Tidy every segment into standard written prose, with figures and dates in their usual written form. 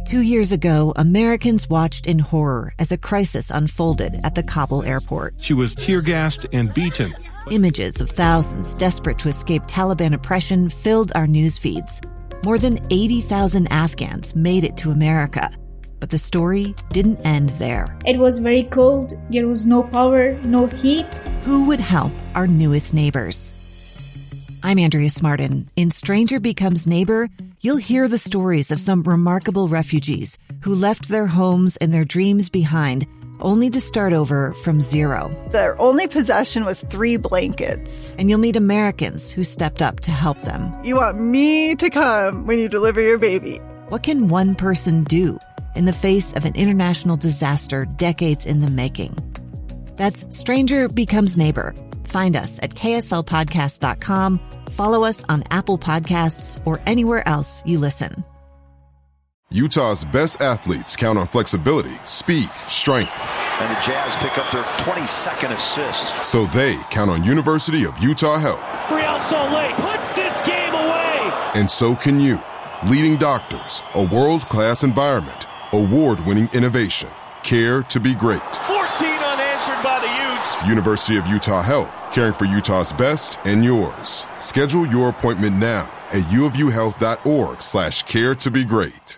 2 years ago, Americans watched in horror as a crisis unfolded at the Kabul airport. She was tear-gassed and beaten. Images of thousands desperate to escape Taliban oppression filled our news feeds. More than 80,000 Afghans made it to America. But the story didn't end there. It was very cold. There was no power, no heat. Who would help our newest neighbors? I'm Andrea Smartin. In Stranger Becomes Neighbor, you'll hear the stories of some remarkable refugees who left their homes and their dreams behind, only to start over from zero. Their only possession was 3 blankets. And you'll meet Americans who stepped up to help them. You want me to come when you deliver your baby. What can one person do in the face of an international disaster decades in the making? That's Stranger Becomes Neighbor. Find us at kslpodcast.com. Follow us on Apple Podcasts or anywhere else you listen. Utah's best athletes count on flexibility, speed, strength. And the Jazz pick up their 22nd assist. So they count on University of Utah Health. Real Salt Lake puts this game away. And so can you. Leading doctors, a world-class environment, award-winning innovation, care to be great. 14 unanswered by the Utes. University of Utah Health, caring for Utah's best and yours. Schedule your appointment now at uofuhealth.org/care to be great.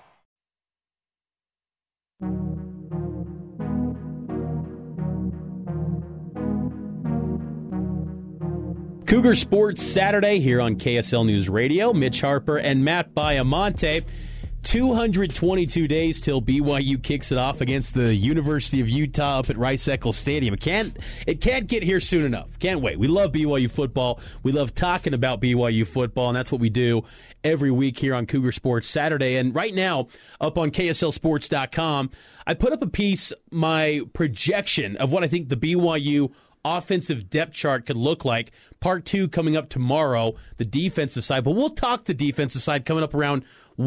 Cougar Sports Saturday here on KSL News Radio. Mitch Harper and Matt Baiamonte. 222 days till BYU kicks it off against the University of Utah up at Rice-Eccles Stadium. It can't get here soon enough. Can't wait. We love BYU football. We love talking about BYU football, and that's what we do every week here on Cougar Sports Saturday. And right now, up on KSLSports.com, I put up a piece, my projection of what I think the BYU offensive depth chart could look like. Part 2 coming up tomorrow, the defensive side. But we'll talk the defensive side coming up around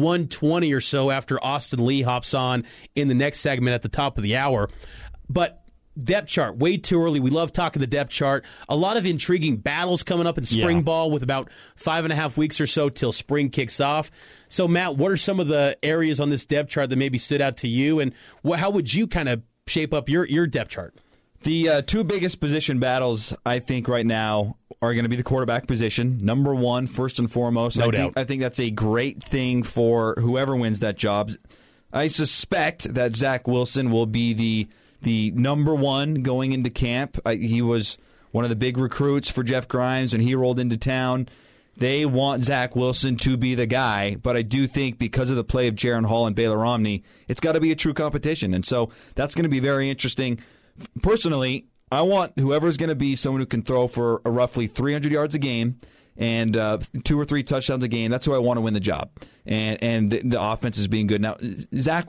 1:20 or so after Austin Lee hops on in the next segment at the top of the hour. But depth chart, way too early. We love talking the depth chart. A lot of intriguing battles coming up in spring ball with about 5.5 weeks or so till spring kicks off. So, Matt, what are some of the areas on this depth chart that maybe stood out to you, and how would you kind of shape up your depth chart? The 2 biggest position battles, I think, right now are going to be the quarterback position. Number 1, first and foremost. No doubt. I think that's a great thing for whoever wins that job. I suspect that Zach Wilson will be the number 1 going into camp. He was one of the big recruits for Jeff Grimes when he rolled into town. They want Zach Wilson to be the guy, but I do think because of the play of Jaron Hall and Baylor Romney, it's got to be a true competition. And so that's going to be very interesting. Personally, I want whoever's going to be someone who can throw for roughly 300 yards a game and 2 or 3 touchdowns a game. That's who I want to win the job. And the offense is being good. Now, Zach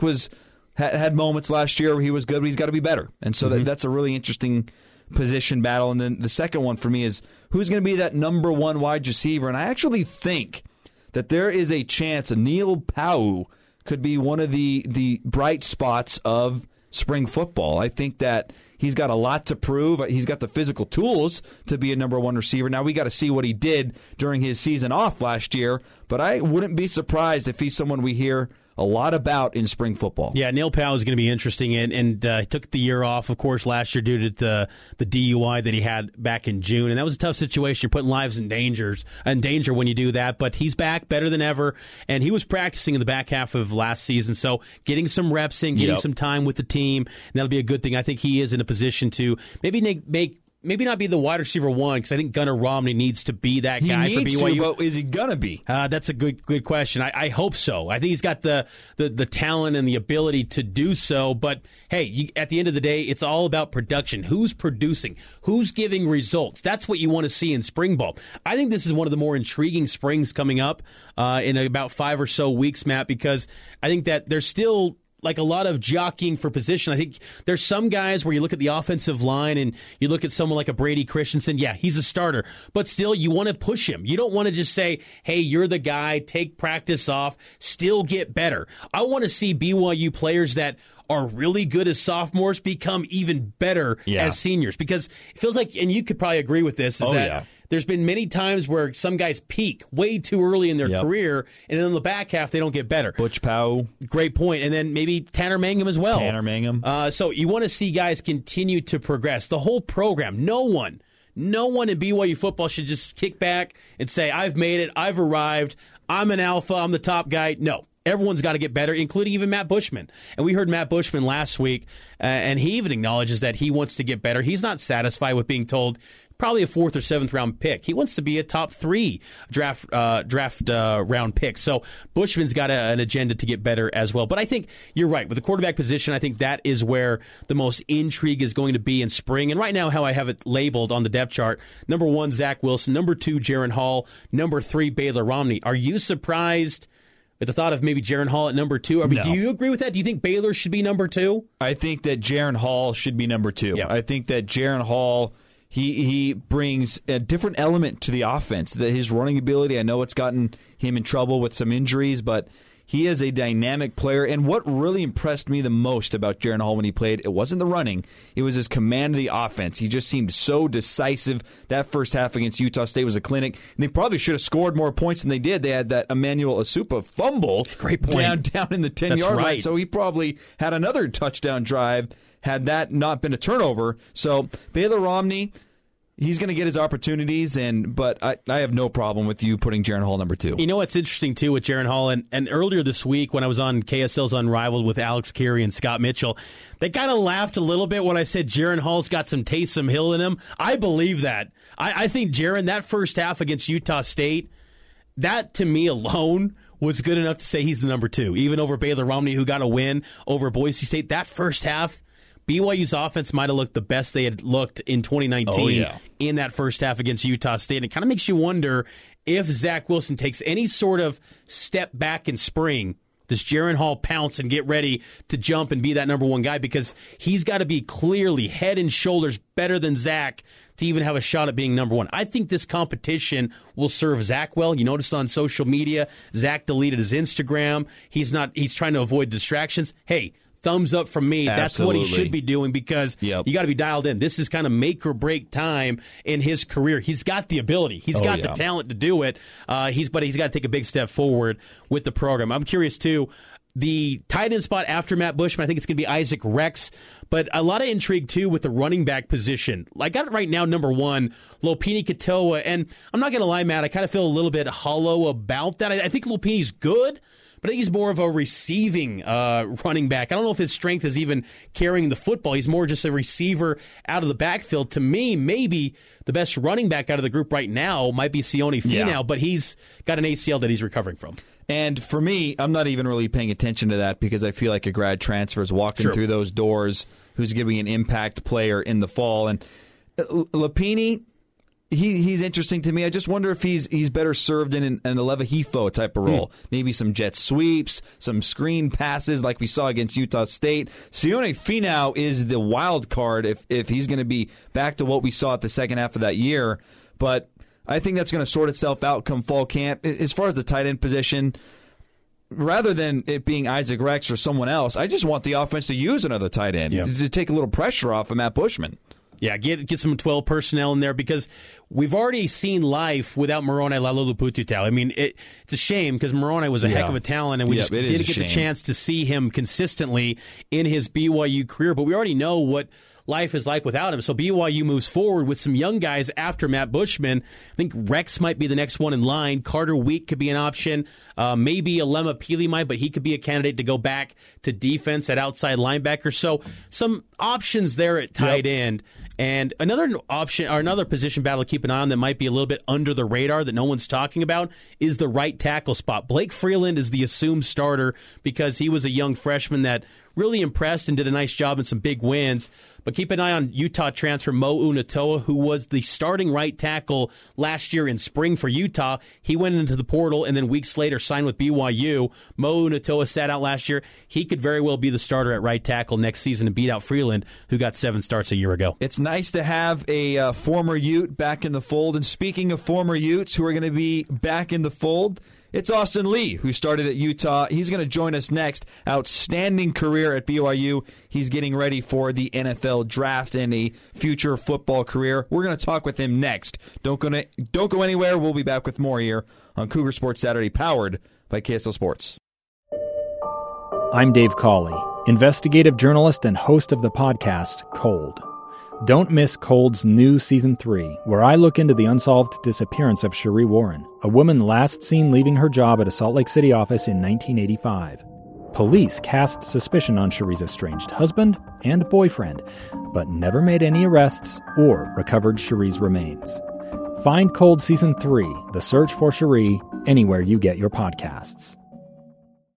had moments last year where he was good, but he's got to be better. And so that's a really interesting position battle. And then the second one for me is who's going to be that number 1 wide receiver. And I actually think that there is a chance Neil Pau'u could be one of the bright spots of spring football. I think that he's got a lot to prove. He's got the physical tools to be a number 1 receiver. Now we got to see what he did during his season off last year, but I wouldn't be surprised if he's someone we hear a lot about in spring football. Yeah, Neil Pau'u is going to be interesting, and he took the year off, of course, last year due to the DUI that he had back in June, and that was a tough situation. You're putting lives in danger when you do that, but he's back better than ever, and he was practicing in the back half of last season, so getting some reps in, getting some time with the team, and that'll be a good thing. I think he is in a position to maybe not be the wide receiver 1, because I think Gunnar Romney needs to be that guy for BYU. But is he going to be? That's a good question. I hope so. I think he's got the talent and the ability to do so. But, hey, at the end of the day, it's all about production. Who's producing? Who's giving results? That's what you want to see in spring ball. I think this is one of the more intriguing springs coming up in about 5 or so weeks, Matt, because I think that there's still like a lot of jockeying for position. I think there's some guys where you look at the offensive line and you look at someone like a Brady Christensen. Yeah, he's a starter, but still you want to push him. You don't want to just say, hey, you're the guy, take practice off, still get better. I want to see BYU players that are really good as sophomores become even better as seniors, because it feels like, and you could probably agree with this, is there's been many times where some guys peak way too early in their career, and then in the back half, they don't get better. Butch Powell. Great point. And then maybe Tanner Mangum as well. Tanner Mangum. So you want to see guys continue to progress. The whole program, no one in BYU football should just kick back and say, I've made it, I've arrived, I'm an alpha, I'm the top guy. No. Everyone's got to get better, including even Matt Bushman. And we heard Matt Bushman last week, and he even acknowledges that he wants to get better. He's not satisfied with being told probably a 4th or 7th round pick. He wants to be a top 3 draft round pick. So Bushman's got an agenda to get better as well. But I think you're right. With the quarterback position, I think that is where the most intrigue is going to be in spring. And right now, how I have it labeled on the depth chart, number 1, Zach Wilson, number 2, Jaren Hall, number 3, Baylor Romney. Are you surprised at the thought of maybe Jaren Hall at number 2? I mean, No. Do you agree with that? Do you think Baylor should be number 2? I think that Jaren Hall should be number 2. Yeah. I think that Jaren Hall, he brings a different element to the offense. His running ability, I know it's gotten him in trouble with some injuries, but he is a dynamic player. And what really impressed me the most about Jaren Hall when he played, it wasn't the running, it was his command of the offense. He just seemed so decisive. That first half against Utah State was a clinic. And they probably should have scored more points than they did. They had that Emmanuel Asupa fumble Great point. down in the 10-yard line. So he probably had another touchdown drive had that not been a turnover. So Baylor Romney, he's going to get his opportunities, but I have no problem with you putting Jaren Hall number 2. You know what's interesting, too, with Jaren Hall, and earlier this week when I was on KSL's Unrivaled with Alex Carey and Scott Mitchell, they kind of laughed a little bit when I said Jaren Hall's got some Taysom Hill in him. I believe that. I think Jaren, that first half against Utah State, that to me alone was good enough to say he's the number 2, even over Baylor Romney, who got a win over Boise State. That first half, BYU's offense might have looked the best they had looked in 2019 in that first half against Utah State. And it kind of makes you wonder if Zach Wilson takes any sort of step back in spring, does Jaren Hall pounce and get ready to jump and be that number 1 guy? Because he's got to be clearly head and shoulders better than Zach to even have a shot at being number 1. I think this competition will serve Zach well. You noticed on social media, Zach deleted his Instagram. He's trying to avoid distractions. Hey, thumbs up from me. That's what he should be doing because you got to be dialed in. This is kind of make or break time in his career. He's got the ability. He's got the talent to do it. But he's got to take a big step forward with the program. I'm curious, too. The tight end spot after Matt Bushman, I think it's going to be Isaac Rex. But a lot of intrigue, too, with the running back position. I got it right now, number 1, Lopini Katoa. And I'm not going to lie, Matt, I kind of feel a little bit hollow about that. I think Lopini's good, but I think he's more of a receiving running back. I don't know if his strength is even carrying the football. He's more just a receiver out of the backfield. To me, maybe the best running back out of the group right now might be Sione Finau, but he's got an ACL that he's recovering from. And for me, I'm not even really paying attention to that because I feel like a grad transfer is walking through those doors who's going to be an impact player in the fall. And Lopini, he's interesting to me. I just wonder if he's better served in an Aleva Hifo type of role. Maybe some jet sweeps, some screen passes like we saw against Utah State. Sione Finau is the wild card if he's going to be back to what we saw at the second half of that year. But I think that's going to sort itself out come fall camp. As far as the tight end position, rather than it being Isaac Rex or someone else, I just want the offense to use another tight end to take a little pressure off of Matt Bushman. Yeah, get some 12 personnel in there because we've already seen life without Moroni Lalulupututau. I mean, it's a shame because Moroni was a heck of a talent, and we just didn't get the chance to see him consistently in his BYU career. But we already know what life is like without him. So BYU moves forward with some young guys after Matt Bushman. I think Rex might be the next one in line. Carter Wheat could be an option. Maybe Alema Pili might, but he could be a candidate to go back to defense at outside linebacker. So some options there at tight end. And another option or another position battle to keep an eye on that might be a little bit under the radar that no one's talking about is the right tackle spot. Blake Freeland is the assumed starter because he was a young freshman that really impressed and did a nice job in some big wins. But keep an eye on Utah transfer Mo Unatoa, who was the starting right tackle last year in spring for Utah. He went into the portal and then weeks later signed with BYU. Mo Unatoa sat out last year. He could very well be the starter at right tackle next season and beat out Freeland, who got 7 starts a year ago. It's nice to have a former Ute back in the fold. And speaking of former Utes who are going to be back in the fold, It's Austin Lee, who started at Utah. He's going to join us next. Outstanding career at BYU. He's getting ready for the NFL draft and a future football career. We're going to talk with him next. Don't go anywhere. We'll be back with more here on Cougar Sports Saturday, powered by KSL Sports. I'm Dave Cawley, investigative journalist and host of the podcast Cold. Don't miss Cold's new Season 3, where I look into the unsolved disappearance of Cherie Warren, a woman last seen leaving her job at a Salt Lake City office in 1985. Police cast suspicion on Cherie's estranged husband and boyfriend, but never made any arrests or recovered Cherie's remains. Find Cold Season 3, The Search for Cherie, anywhere you get your podcasts.